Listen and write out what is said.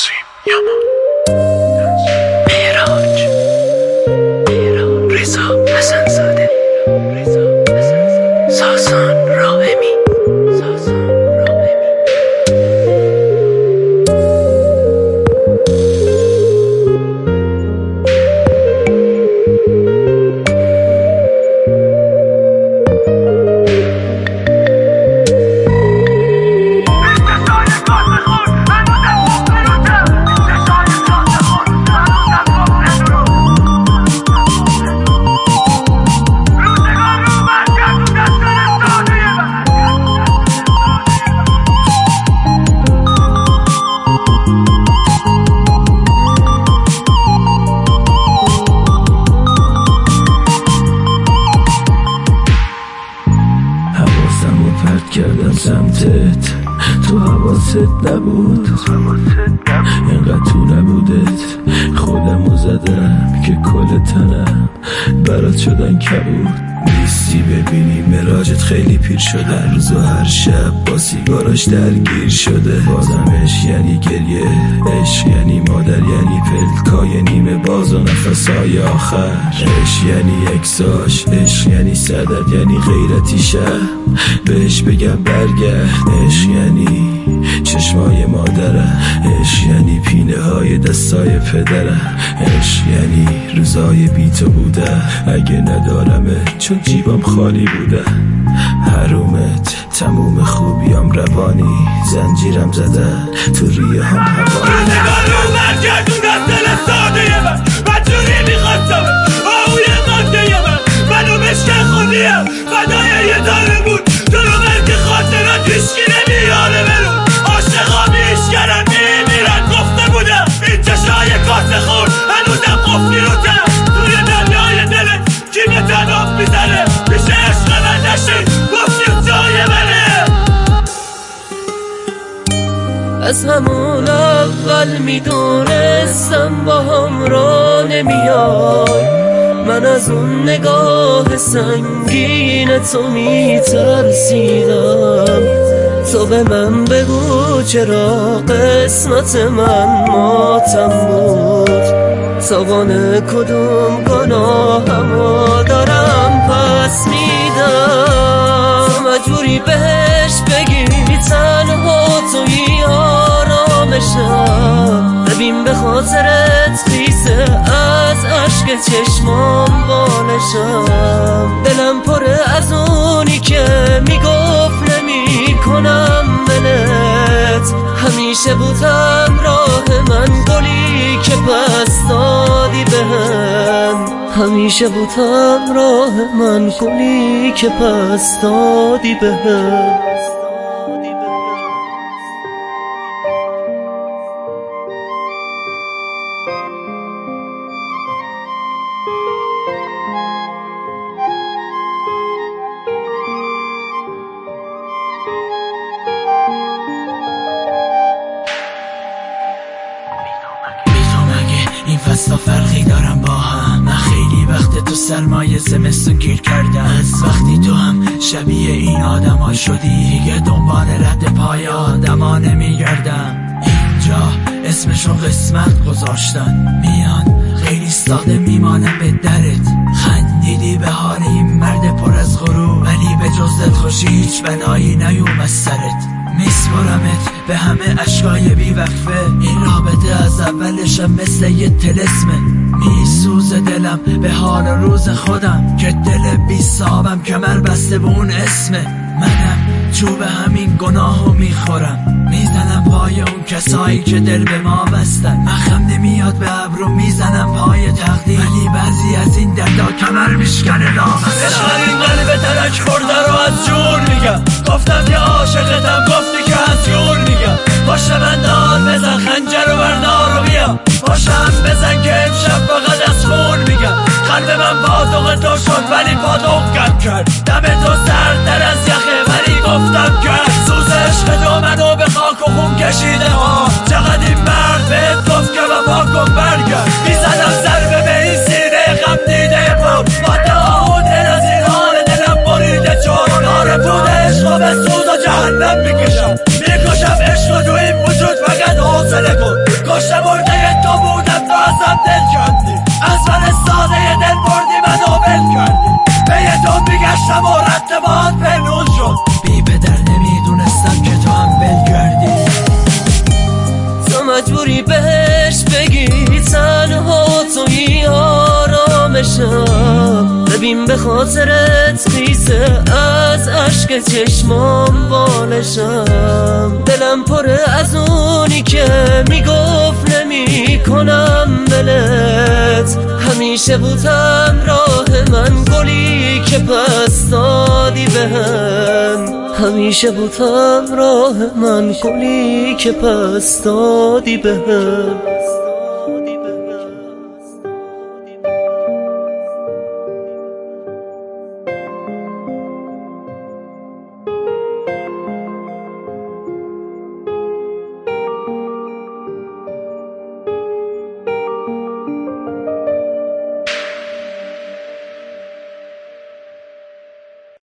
نسیم معراج رضا حسن‌زاده ساسان راهمی کردم سمتت، تو حواست نبود، اینقدر تو نبودت، خودمو زدم که کل تنم برات شدن کبود. نیستی ببینی مراجت خیلی پیر شده، روز و هر شب با سیگاراش درگیر شده. بازم عشق یعنی گریه، عشق یعنی مادر، یعنی پلکای نیمه باز و نفسای آخر. عشق یعنی اکساش، عشق یعنی صدت، یعنی غیرتی شهر بهش بگم برگرد. عشق یعنی چشمای مادره، عشق یعنی پینه های دستای پدره، عشق یعنی روزای بی تو بوده اگه ندارمه چون جیبم خالی بوده. حرومت تموم خوبیام روانی، زنجیرم زده تو ریه هم هوایی. نگارو برگردونم دل ساده من جوری میخواستم آهوی ماده منو مشکل خودیم فدای یه داره بود تو رو مرد خاطرات هیچکی نمیاره برون عاشقا میشکرن میمیرن گفته بودم این چشای کاسه خور هنوزم قفلی رو تم توی دریای دلت کی به تناب میزنه میشه عشق من نشید گفتی جای منه. از همون اول میدونستم با هم را نمیای، من از اون نگاه سنگین تو میترسیدم. تو به من بگو چرا قسمت من ماتم بود، توان کدوم گناهمو دارم پس میدم. مجبوری بهش بگی تنها توی آرامشم، ببین به خاطرت خیسه از عشق چشمام بالشم. دلم پره از اونی که میگفت نمی کنم منت، همیشه بودم راه من گلی که پس دادی بهم، همیشه بودم راه من گلی که پس دادی بهم. این فصل فرقی دارم با هم، من خیلی وقت تو سرمایه زمستون گیر کردم. از وقتی تو هم شبیه این آدم ها شدی دیگه دنبال رد پای آدم ها نمیگردم. اینجا اسمشون قسمت گذاشتن، میان خیلی ساده میمانم به درت. خندیدی به حال این مرد پر از غرور، ولی به جز دلخوشی هیچ بلایی نیوم از سرت. میسپرمت به همه اشکای بی وقفه، این رابطه از اولشم مثل یه طلسمه. میسوزه دلم به حال روز خودم که دل بی صابم کمر بسته به اون اسمه. منم چوب همین گناهو میخورم، میزنم پای اون کسایی که دل به ما بستن. من خم نمیاد به ابرو میزنم پای تقدیر، ولی بعضی از این دردا کمر میشکنه نامسته. عشق این قلب ترک خورده رو از جون میگم، گفتم که عاشقتم گفتی که از جون میگم. باشه من دار بزن خنجر و بردار و بیا، باشم بزن که امشب فقط از خون میگم. قلب من پاتوق تو شد ولی پاتوق کم کرد، دم تو سردتر از یخه ولی گفتم کرد. سوز عشق تو منو به خاک و خون کشیده ها، چقدر این مرد بهت گفت که وفا کن برگرد. میزنم ضربه به این سینه غم دیده پا، با تعهد از این حال دلم بریده چون نار پود عشق و به سوز و جهنم میکشم عشق تو این وجود فقط حاصل مجبوری بهش بگی تنها توی آرامشم. ببین به خاطرت خیسه از عشق چشمام بالشم. دلم پره از اونی که میگفت نمی کنم بلت. همیشه بودم راه من گلی که پس دادی بهم. همیشه بودم راه من گلی که پس دادی بهم.